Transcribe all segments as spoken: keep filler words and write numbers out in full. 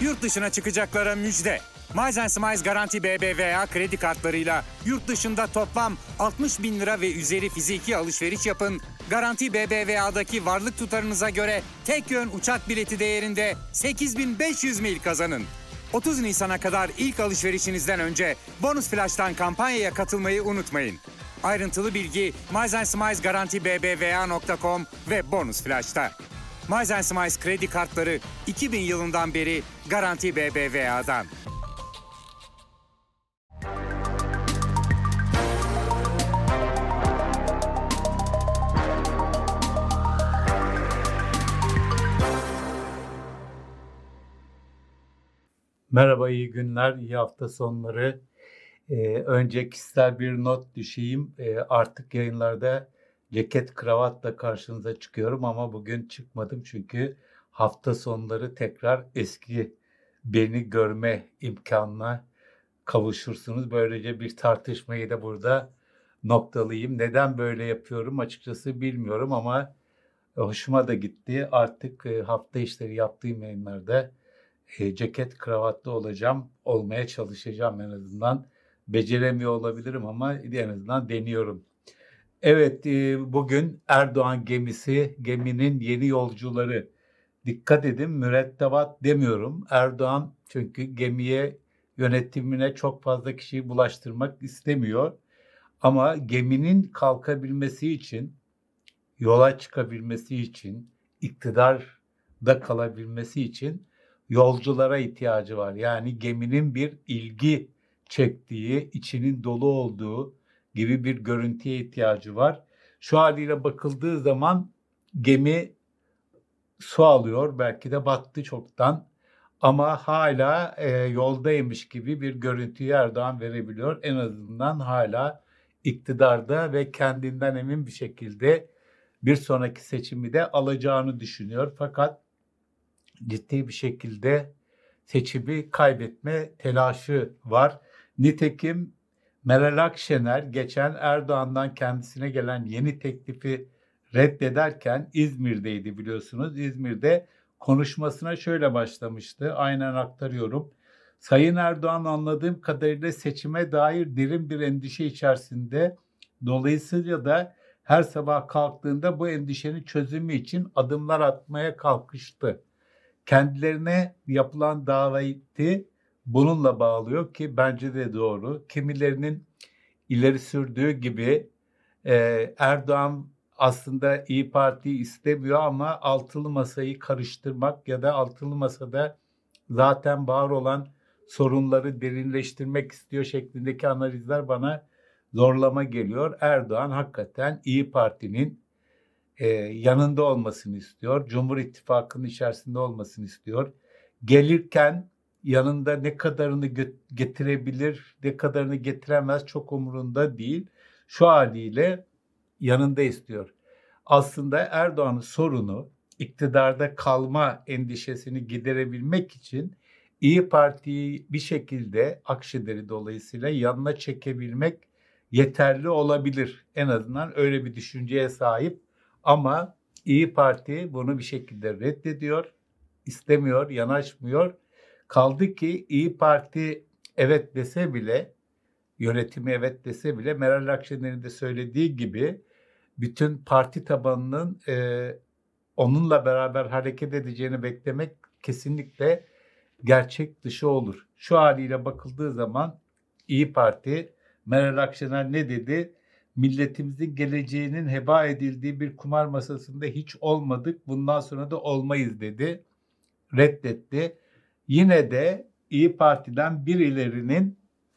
Yurt dışına çıkacaklara müjde. Miles and Smiles Garanti B B V A kredi kartlarıyla yurt dışında toplam altmış bin lira ve üzeri fiziki alışveriş yapın. Garanti B B V A'daki varlık tutarınıza göre tek yön uçak bileti değerinde sekiz bin beş yüz mil kazanın. otuz Nisan'a kadar ilk alışverişinizden önce Bonus Flash'tan kampanyaya katılmayı unutmayın. Ayrıntılı bilgi Miles and Smiles Garanti B B V A nokta com ve Bonus Flash'ta. Miles and Smiles kredi kartları iki bin yılından beri Garanti B B V A'dan. Merhaba, iyi günler, iyi hafta sonları. Ee, önce kişisel bir not düşeyim. Ee, artık yayınlarda ceket kravatla karşınıza çıkıyorum ama bugün çıkmadım çünkü hafta sonları tekrar eski beni görme imkanına kavuşursunuz. Böylece bir tartışmayı da burada noktalayayım. Neden böyle yapıyorum açıkçası bilmiyorum ama hoşuma da gitti. Artık hafta işleri yaptığım yayınlarda E, ceket kravatlı olacağım, olmaya çalışacağım en azından. Beceremiyor olabilirim ama en azından deniyorum. Evet, e, bugün Erdoğan gemisi, geminin yeni yolcuları. Dikkat edin, mürettebat demiyorum. Erdoğan çünkü gemiye, yönetimine çok fazla kişiyi bulaştırmak istemiyor. Ama geminin kalkabilmesi için, yola çıkabilmesi için, iktidarda kalabilmesi için yolculara ihtiyacı var. Yani geminin bir ilgi çektiği, içinin dolu olduğu gibi bir görüntüye ihtiyacı var. Şu haliyle bakıldığı zaman gemi su alıyor, belki de battı çoktan ama hala e, yoldaymış gibi bir görüntüyü Erdoğan verebiliyor. En azından hala iktidarda ve kendinden emin bir şekilde bir sonraki seçimi de alacağını düşünüyor. Fakat ciddi bir şekilde seçimi kaybetme telaşı var. Nitekim Meral Akşener geçen Erdoğan'dan kendisine gelen yeni teklifi reddederken İzmir'deydi biliyorsunuz. İzmir'de konuşmasına şöyle başlamıştı. Aynen aktarıyorum. Sayın Erdoğan anladığım kadarıyla seçime dair derin bir endişe içerisinde. Dolayısıyla da her sabah kalktığında bu endişenin çözümü için adımlar atmaya kalkıştı. Kendilerine yapılan daveti bununla bağlıyor ki bence de doğru. Kimilerinin ileri sürdüğü gibi e, Erdoğan aslında İYİ Parti'yi istemiyor ama altılı masayı karıştırmak ya da altılı masada zaten var olan sorunları derinleştirmek istiyor şeklindeki analizler bana zorlama geliyor. Erdoğan hakikaten İYİ Parti'nin Ee, yanında olmasını istiyor. Cumhur İttifakı'nın içerisinde olmasını istiyor. Gelirken yanında ne kadarını gö- getirebilir, ne kadarını getiremez çok umurunda değil. Şu haliyle yanında istiyor. Aslında Erdoğan'ın sorunu iktidarda kalma endişesini giderebilmek için İYİ Parti'yi bir şekilde Akşener'i dolayısıyla yanına çekebilmek yeterli olabilir. En azından öyle bir düşünceye sahip. Ama İYİ Parti bunu bir şekilde reddediyor, istemiyor, yanaşmıyor. Kaldı ki İYİ Parti evet dese bile, yönetimi evet dese bile Meral Akşener'in de söylediği gibi bütün parti tabanının e, onunla beraber hareket edeceğini beklemek kesinlikle gerçek dışı olur. Şu haliyle bakıldığı zaman İYİ Parti, Meral Akşener ne dedi? Milletimizin geleceğinin heba edildiği bir kumar masasında hiç olmadık, bundan sonra da olmayız dedi, reddetti. Yine de İYİ Parti'den birilerinin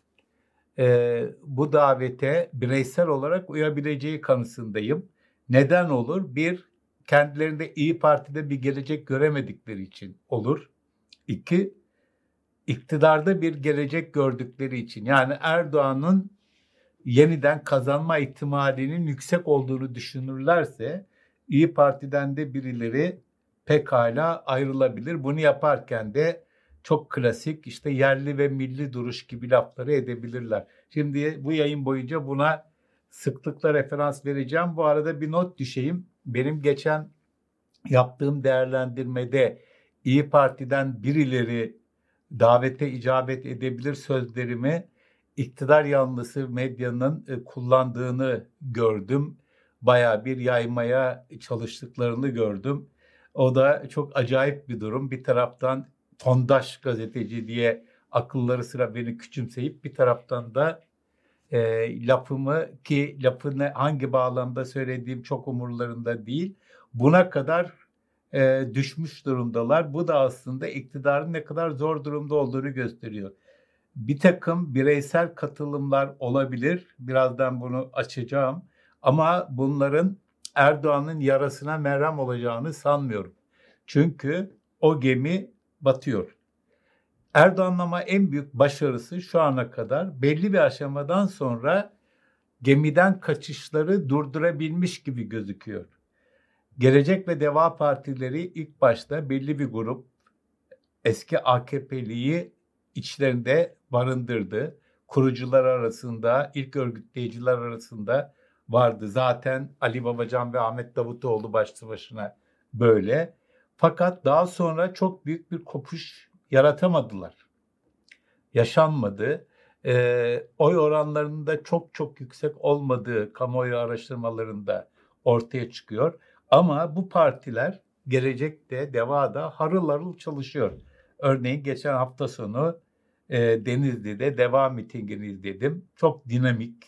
e, bu davete bireysel olarak uyabileceği kanısındayım. Neden olur? Bir, kendilerinde İYİ Parti'de bir gelecek göremedikleri için olur. İki, iktidarda bir gelecek gördükleri için. Yani Erdoğan'ın yeniden kazanma ihtimalinin yüksek olduğunu düşünürlerse İYİ Parti'den de birileri pekala ayrılabilir. Bunu yaparken de çok klasik işte yerli ve milli duruş gibi lafları edebilirler. Şimdi bu yayın boyunca buna sıklıkla referans vereceğim. Bu arada bir not düşeyim. Benim geçen yaptığım değerlendirmede İYİ Parti'den birileri davete icabet edebilir sözlerimi iktidar yanlısı medyanın e, kullandığını gördüm. Bayağı bir yaymaya çalıştıklarını gördüm. O da çok acayip bir durum. Bir taraftan tondaş gazeteci diye akılları sıra beni küçümseyip bir taraftan da e, lafımı, ki lafını hangi bağlamda söylediğim çok umurlarında değil, buna kadar e, düşmüş durumdalar. Bu da aslında iktidarın ne kadar zor durumda olduğunu gösteriyor. Bir takım bireysel katılımlar olabilir. Birazdan bunu açacağım. Ama bunların Erdoğan'ın yarasına merhem olacağını sanmıyorum. Çünkü o gemi batıyor. Erdoğan'ın ama en büyük başarısı şu ana kadar belli bir aşamadan sonra gemiden kaçışları durdurabilmiş gibi gözüküyor. Gelecek ve Deva Partileri ilk başta belli bir grup eski A K P'liyi içlerinde barındırdı. Kurucular arasında, ilk örgütleyiciler arasında vardı. Zaten Ali Babacan ve Ahmet Davutoğlu başlı başına böyle. Fakat daha sonra çok büyük bir kopuş yaratamadılar. Yaşanmadı. E, oy oranlarının da çok çok yüksek olmadığı kamuoyu araştırmalarında ortaya çıkıyor. Ama bu partiler gelecekte, Deva'da harıl harıl çalışıyor. Örneğin geçen hafta sonu e, Denizli'de Deva mitingini izledim. Çok dinamik.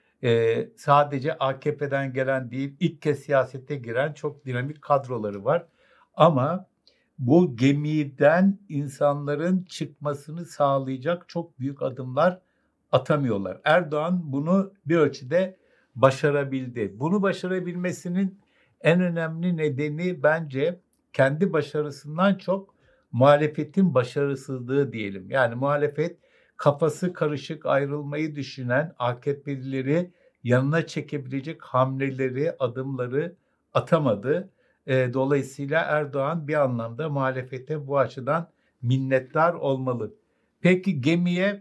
E, sadece A K P'den gelen değil, ilk kez siyasete giren çok dinamik kadroları var. Ama bu gemiden insanların çıkmasını sağlayacak çok büyük adımlar atamıyorlar. Erdoğan bunu bir ölçüde başarabildi. Bunu başarabilmesinin en önemli nedeni bence kendi başarısından çok muhalefetin başarısızlığı diyelim. Yani muhalefet kafası karışık, ayrılmayı düşünen A K P'lileri yanına çekebilecek hamleleri, adımları atamadı. E, dolayısıyla Erdoğan bir anlamda muhalefete bu açıdan minnettar olmalı. Peki gemiye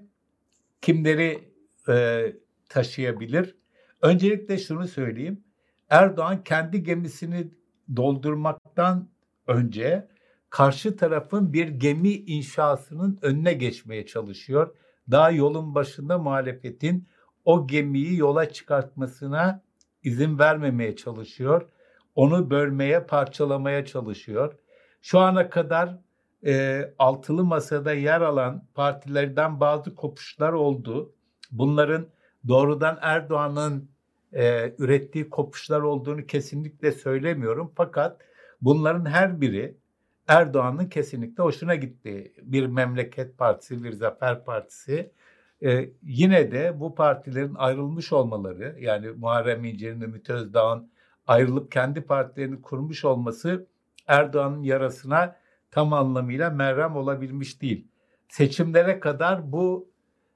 kimleri e, taşıyabilir? Öncelikle şunu söyleyeyim. Erdoğan kendi gemisini doldurmaktan önce karşı tarafın bir gemi inşasının önüne geçmeye çalışıyor. Daha yolun başında muhalefetin o gemiyi yola çıkartmasına izin vermemeye çalışıyor. Onu bölmeye, parçalamaya çalışıyor. Şu ana kadar e, altılı masada yer alan partilerden bazı kopuşlar oldu. Bunların doğrudan Erdoğan'ın e, ürettiği kopuşlar olduğunu kesinlikle söylemiyorum. Fakat bunların her biri Erdoğan'ın kesinlikle hoşuna gitti. Bir Memleket Partisi, bir Zafer Partisi. Ee, yine de bu partilerin ayrılmış olmaları, yani Muharrem İnce'nin, Ümit Özdağ'ın ayrılıp kendi partilerini kurmuş olması Erdoğan'ın yarasına tam anlamıyla merhem olabilmiş değil. Seçimlere kadar bu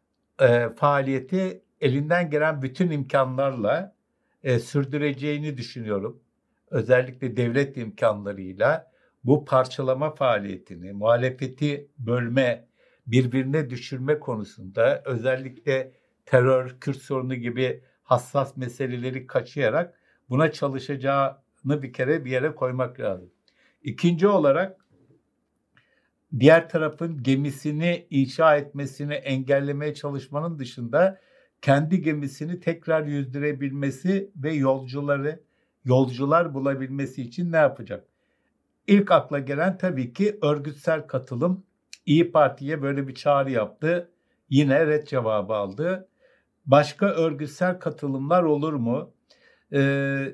e, faaliyeti elinden gelen bütün imkanlarla e, sürdüreceğini düşünüyorum. Özellikle devlet imkanlarıyla bu parçalama faaliyetini, muhalefeti bölme, birbirine düşürme konusunda özellikle terör, Kürt sorunu gibi hassas meseleleri kaçıyarak buna çalışacağını bir kere bir yere koymak lazım. İkinci olarak diğer tarafın gemisini inşa etmesini engellemeye çalışmanın dışında kendi gemisini tekrar yüzdürebilmesi ve yolcuları yolcular bulabilmesi için ne yapacak? İlk akla gelen tabii ki örgütsel katılım. İyi Parti'ye böyle bir çağrı yaptı. Yine ret cevabı aldı. Başka örgütsel katılımlar olur mu? Ee,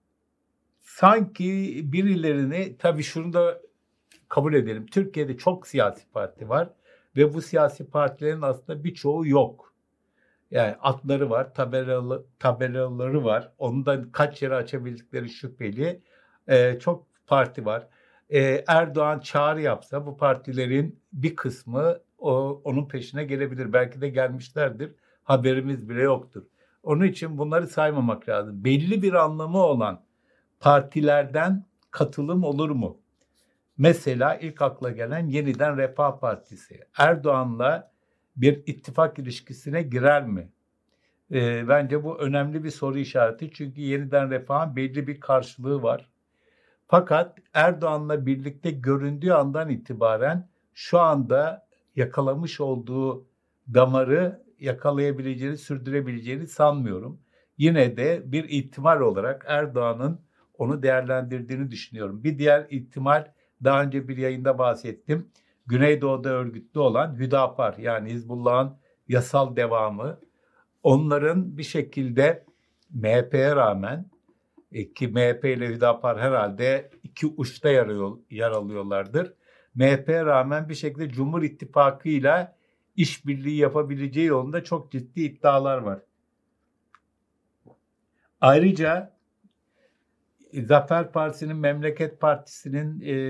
sanki birilerini, tabii şunu da kabul edelim. Türkiye'de çok siyasi parti var ve bu siyasi partilerin aslında birçoğu yok. Yani adları var, tabelalı, tabelaları var. Ondan kaç yere açabildikleri şüpheli. Ee, çok parti var. Ee, Erdoğan çağrı yapsa bu partilerin bir kısmı o, onun peşine gelebilir. Belki de gelmişlerdir. Haberimiz bile yoktur. Onun için bunları saymamak lazım. Belli bir anlamı olan partilerden katılım olur mu? Mesela ilk akla gelen Yeniden Refah Partisi. Erdoğan'la bir ittifak ilişkisine girer mi? E, bence bu önemli bir soru işareti. Çünkü Yeniden Refah'ın belli bir karşılığı var. Fakat Erdoğan'la birlikte göründüğü andan itibaren şu anda yakalamış olduğu damarı yakalayabileceğini, sürdürebileceğini sanmıyorum. Yine de bir ihtimal olarak Erdoğan'ın onu değerlendirdiğini düşünüyorum. Bir diğer ihtimal, daha önce bir yayında bahsettim. Güneydoğu'da örgütlü olan Hüdapar, yani Hizbullah'ın yasal devamı. Onların bir şekilde M H P'ye rağmen, ki M H P ile Hüdapar herhalde iki uçta yer, yer alıyorlardır. M H P'ye rağmen bir şekilde Cumhur İttifakı ile işbirliği yapabileceği yolunda çok ciddi iddialar var. Ayrıca Zafer Partisi'nin, Memleket Partisi'nin e,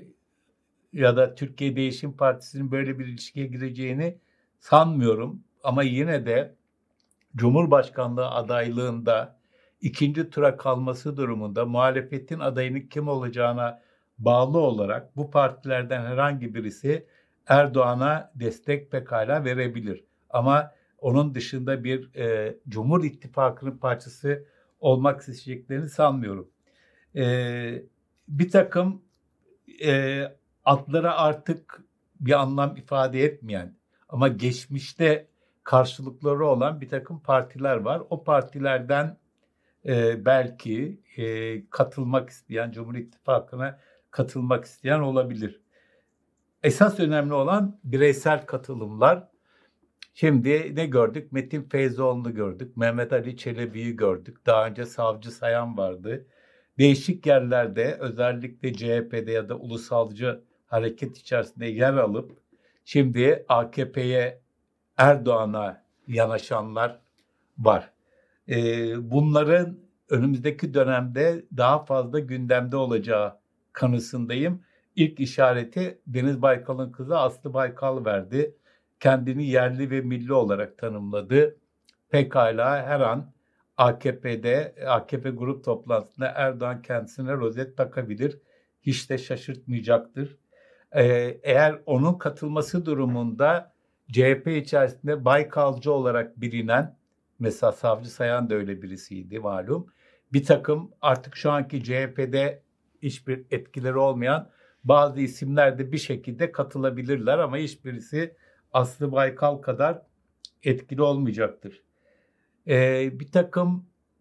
ya da Türkiye Değişim Partisi'nin böyle bir ilişkiye gireceğini sanmıyorum. Ama yine de Cumhurbaşkanlığı adaylığında ikinci tura kalması durumunda muhalefetin adayının kim olacağına bağlı olarak bu partilerden herhangi birisi Erdoğan'a destek pekala verebilir. Ama onun dışında bir e, Cumhur İttifakı'nın parçası olmak isteyeceklerini sanmıyorum. E, bir takım e, adlara artık bir anlam ifade etmeyen ama geçmişte karşılıkları olan bir takım partiler var. O partilerden e, belki e, katılmak isteyen, Cumhur İttifakı'na katılmak isteyen olabilir. Esas önemli olan bireysel katılımlar. Şimdi ne gördük? Metin Feyzoğlu'nu gördük. Mehmet Ali Çelebi'yi gördük. Daha önce Savcı Sayan vardı. Değişik yerlerde, özellikle C H P'de ya da ulusalcı hareket içerisinde yer alıp şimdi A K P'ye, Erdoğan'a yanaşanlar var. Ee, bunların önümüzdeki dönemde daha fazla gündemde olacağı kanısındayım. İlk işareti Deniz Baykal'ın kızı Aslı Baykal verdi. Kendini yerli ve milli olarak tanımladı. Pekala her an A K P'de, A K P grup toplantısında Erdoğan kendisine rozet takabilir. Hiç de şaşırtmayacaktır. Ee, eğer onun katılması durumunda C H P içerisinde Baykalcı olarak bilinen, mesela Savcı Sayan da öyle birisiydi malum. Bir takım artık şu anki C H P'de hiçbir etkileri olmayan bazı isimler de bir şekilde katılabilirler ama hiçbirisi Aslı Baykal kadar etkili olmayacaktır. Ee, bir takım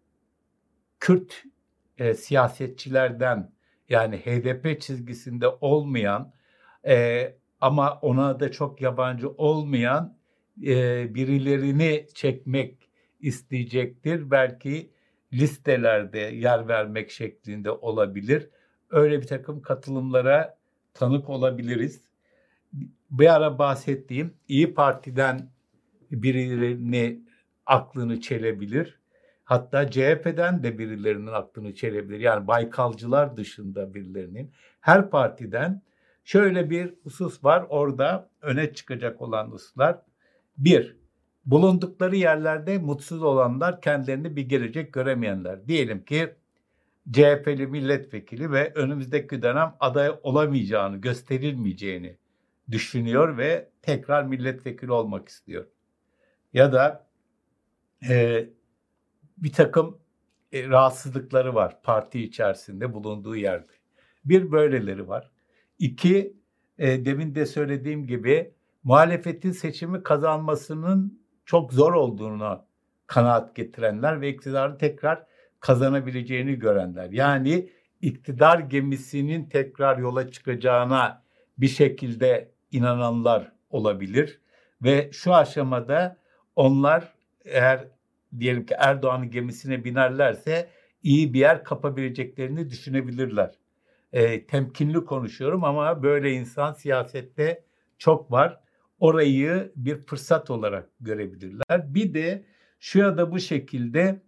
Kürt e, siyasetçilerden, yani H D P çizgisinde olmayan e, ama ona da çok yabancı olmayan e, birilerini çekmek isteyecektir. Belki listelerde yer vermek şeklinde olabilir. Öyle bir takım katılımlara tanık olabiliriz. Bir ara bahsettiğim İyi Parti'den birilerini aklını çelebilir. Hatta C H P'den de birilerinin aklını çelebilir. Yani Baykalcılar dışında birilerinin. Her partiden şöyle bir husus var. Orada öne çıkacak olan hususlar. Bir, bulundukları yerlerde mutsuz olanlar, kendilerini bir gelecek göremeyenler. Diyelim ki C H P'li milletvekili ve önümüzdeki dönem aday olamayacağını, gösterilmeyeceğini düşünüyor ve tekrar milletvekili olmak istiyor. Ya da e, bir takım e, rahatsızlıkları var parti içerisinde bulunduğu yerde. Bir, böyleleri var. İki, e, demin de söylediğim gibi muhalefetin seçimi kazanmasının çok zor olduğunu kanaat getirenler ve iktidarı tekrar kazanabileceğini görenler. Yani iktidar gemisinin tekrar yola çıkacağına bir şekilde inananlar olabilir. Ve şu aşamada onlar, eğer diyelim ki Erdoğan'ın gemisine binerlerse iyi bir yer kapabileceklerini düşünebilirler. E, temkinli konuşuyorum ama böyle insan siyasette çok var. Orayı bir fırsat olarak görebilirler. Bir de şu ya da bu şekilde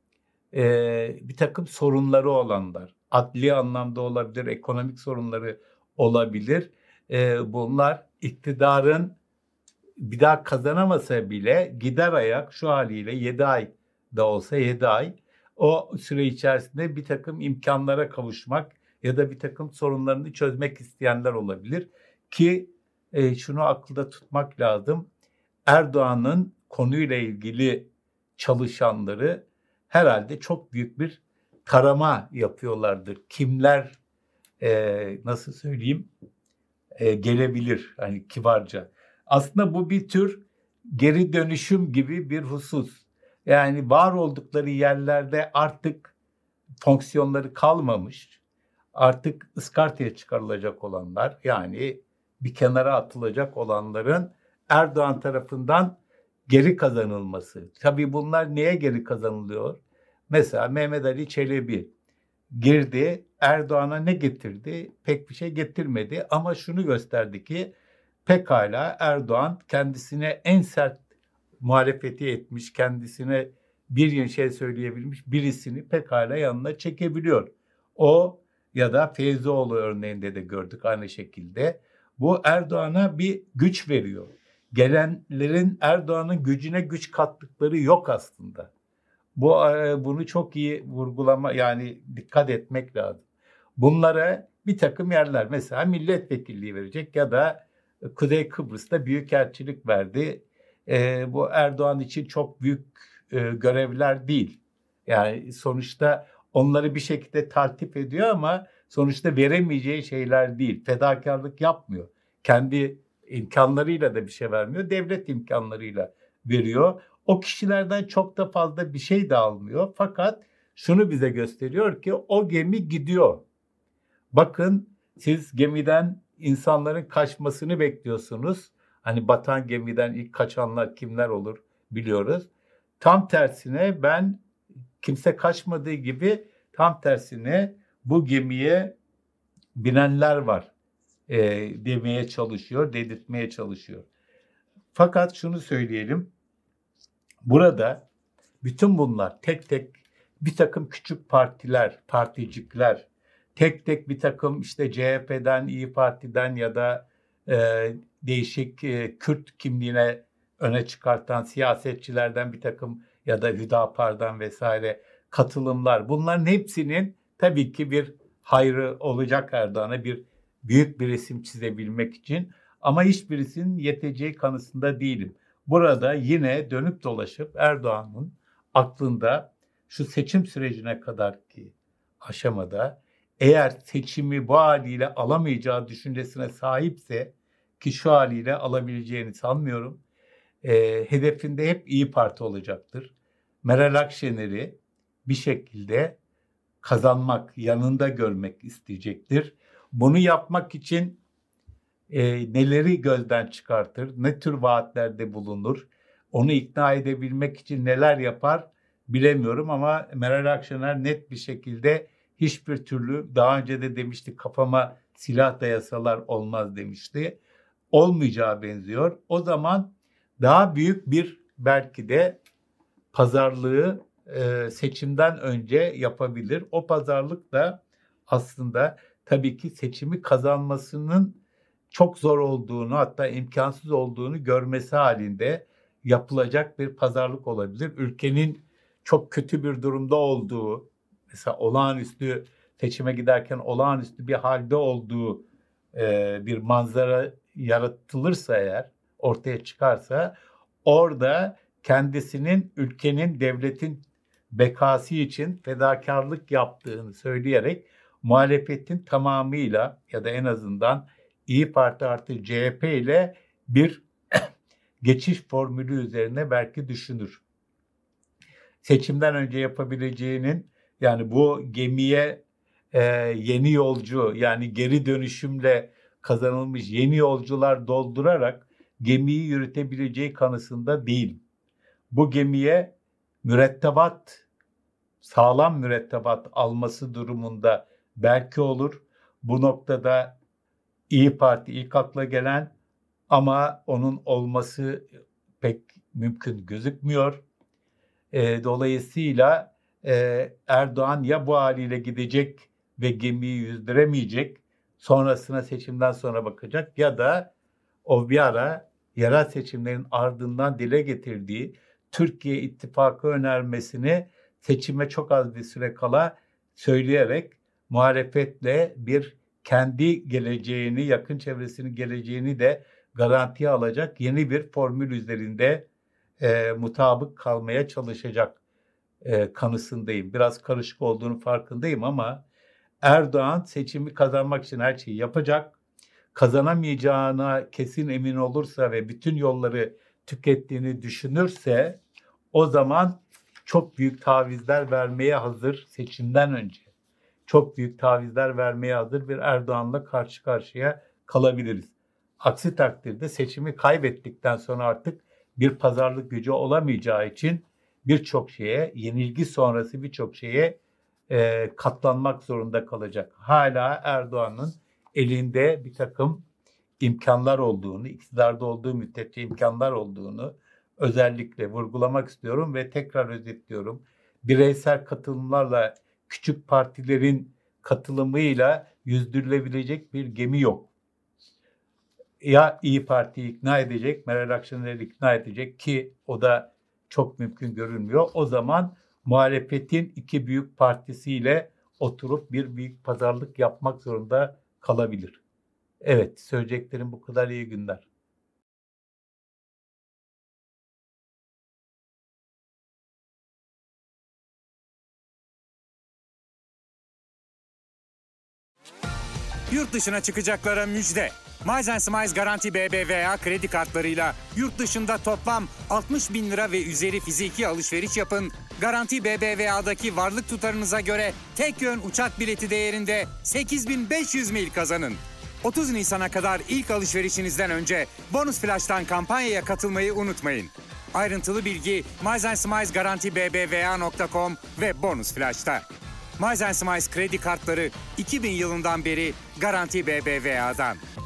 e, bir takım sorunları olanlar, adli anlamda olabilir, ekonomik sorunları olabilir. E, bunlar iktidarın bir daha kazanamasa bile gider ayak şu haliyle yedi ay da olsa yedi ay o süre içerisinde bir takım imkanlara kavuşmak ya da bir takım sorunlarını çözmek isteyenler olabilir ki e, şunu akılda tutmak lazım. Erdoğan'ın konuyla ilgili çalışanları herhalde çok büyük bir tarama yapıyorlardır. Kimler e, nasıl söyleyeyim e, gelebilir, hani kibarca. Aslında bu bir tür geri dönüşüm gibi bir husus. Yani var oldukları yerlerde artık fonksiyonları kalmamış. Artık ıskartaya çıkarılacak olanlar, yani bir kenara atılacak olanların Erdoğan tarafından geri kazanılması. Tabii bunlar neye geri kazanılıyor? Mesela Mehmet Ali Çelebi girdi, Erdoğan'a ne getirdi? Pek bir şey getirmedi ama şunu gösterdi ki pekala Erdoğan kendisine en sert muhalefeti etmiş, kendisine bir yeni şey söyleyebilmiş birisini pekala yanına çekebiliyor. O ya da Feyzoğlu örneğinde de gördük aynı şekilde. Bu Erdoğan'a bir güç veriyor. Gelenlerin Erdoğan'ın gücüne güç kattıkları yok aslında. Bu bunu çok iyi vurgulama, yani dikkat etmek lazım. Bunlara bir takım yerler, mesela milletvekilliği verecek ya da Kuzey Kıbrıs'ta büyükelçilik verdi. E, bu Erdoğan için çok büyük e, görevler değil. Yani sonuçta onları bir şekilde taltif ediyor ama sonuçta veremeyeceği şeyler değil. Fedakarlık yapmıyor. Kendi imkanlarıyla da bir şey vermiyor. Devlet imkanlarıyla veriyor. O kişilerden çok da fazla bir şey de almıyor. Fakat şunu bize gösteriyor ki o gemi gidiyor. Bakın, siz gemiden insanların kaçmasını bekliyorsunuz. Hani batan gemiden ilk kaçanlar kimler olur biliyoruz. Tam tersine ben kimse kaçmadığı gibi tam tersine bu gemiye binenler var e, demeye çalışıyor, dedirtmeye çalışıyor. Fakat şunu söyleyelim. Burada bütün bunlar tek tek bir takım küçük partiler, particikler, tek tek bir takım işte C H P'den, İYİ Parti'den ya da e, değişik e, Kürt kimliğine öne çıkartan siyasetçilerden bir takım ya da Hüdapar'dan vesaire katılımlar. Bunların hepsinin tabii ki bir hayrı olacak Erdoğan'a, bir büyük bir resim çizebilmek için, ama hiçbirisinin yeteceği kanısında değilim. Burada yine dönüp dolaşıp Erdoğan'ın aklında şu seçim sürecine kadarki aşamada eğer seçimi bu haliyle alamayacağı düşüncesine sahipse, ki şu haliyle alabileceğini sanmıyorum, e, hedefinde hep İYİ Parti olacaktır. Meral Akşener'i bir şekilde kazanmak, yanında görmek isteyecektir. Bunu yapmak için e, neleri gözden çıkartır, ne tür vaatlerde bulunur, onu ikna edebilmek için neler yapar bilemiyorum, ama Meral Akşener net bir şekilde hiçbir türlü, daha önce de demişti, kafama silah dayasalar olmaz demişti. Olmayacağı benziyor. O zaman daha büyük bir belki de pazarlığı e, seçimden önce yapabilir. O pazarlık da aslında tabii ki seçimi kazanmasının çok zor olduğunu, hatta imkansız olduğunu görmesi halinde yapılacak bir pazarlık olabilir. Ülkenin çok kötü bir durumda olduğu, mesela olağanüstü seçime giderken olağanüstü bir halde olduğu e, bir manzara yaratılırsa, eğer ortaya çıkarsa, orada kendisinin ülkenin, devletin bekası için fedakarlık yaptığını söyleyerek muhalefetin tamamıyla ya da en azından İYİ Parti artı C H P ile bir geçiş formülü üzerine belki düşünür. Seçimden önce yapabileceğinin, yani bu gemiye e, yeni yolcu, yani geri dönüşümle kazanılmış yeni yolcular doldurarak gemiyi yürütebileceği kanısında değilim. Bu gemiye mürettebat, sağlam mürettebat alması durumunda belki olur. Bu noktada İYİ Parti ilk akla gelen, ama onun olması pek mümkün gözükmüyor. E, dolayısıyla e, Erdoğan ya bu haliyle gidecek ve gemiyi yüzdüremeyecek, sonrasına seçimden sonra bakacak, ya da o bir ara yerel seçimlerin ardından dile getirdiği Türkiye İttifakı önermesini seçime çok az bir süre kala söyleyerek muhalefetle bir kendi geleceğini, yakın çevresinin geleceğini de garantiye alacak yeni bir formül üzerinde e, mutabık kalmaya çalışacak e, kanısındayım. Biraz karışık olduğunu farkındayım, ama Erdoğan seçimi kazanmak için her şeyi yapacak. kazanamayacağına kesin emin olursa ve bütün yolları tükettiğini düşünürse o zaman çok büyük tavizler vermeye hazır, seçimden önce çok büyük tavizler vermeye hazır bir Erdoğan'la karşı karşıya kalabiliriz. Aksi takdirde seçimi kaybettikten sonra artık bir pazarlık gücü olamayacağı için birçok şeye, yenilgi sonrası birçok şeye e, katlanmak zorunda kalacak. Hala Erdoğan'ın elinde bir takım imkanlar olduğunu, iktidarda olduğu müddetçe imkanlar olduğunu özellikle vurgulamak istiyorum ve tekrar özetliyorum. Bireysel katılımlarla, küçük partilerin katılımıyla yüzdürülebilecek bir gemi yok. Ya İyi Parti'yi ikna edecek, Meral Akşener'i ikna edecek ki o da çok mümkün görünmüyor. O zaman muhalefetin iki büyük partisiyle oturup bir büyük pazarlık yapmak zorunda kalabilir. Evet, söyleyeceklerim bu kadar. İyi günler. Yurt dışına çıkacaklara müjde. Miles Smiles Garanti B B V A kredi kartlarıyla yurt dışında toplam altmış bin lira ve üzeri fiziki alışveriş yapın. Garanti B B V A'daki varlık tutarınıza göre tek yön uçak bileti değerinde sekiz bin beş yüz mil kazanın. otuz Nisan'a kadar ilk alışverişinizden önce Bonus Flash'tan kampanyaya katılmayı unutmayın. Ayrıntılı bilgi Miles Smiles Garanti B B V A nokta com ve Bonus Flash'ta. Miles Smiles kredi kartları iki bin yılından beri Garanti B B V A'dan.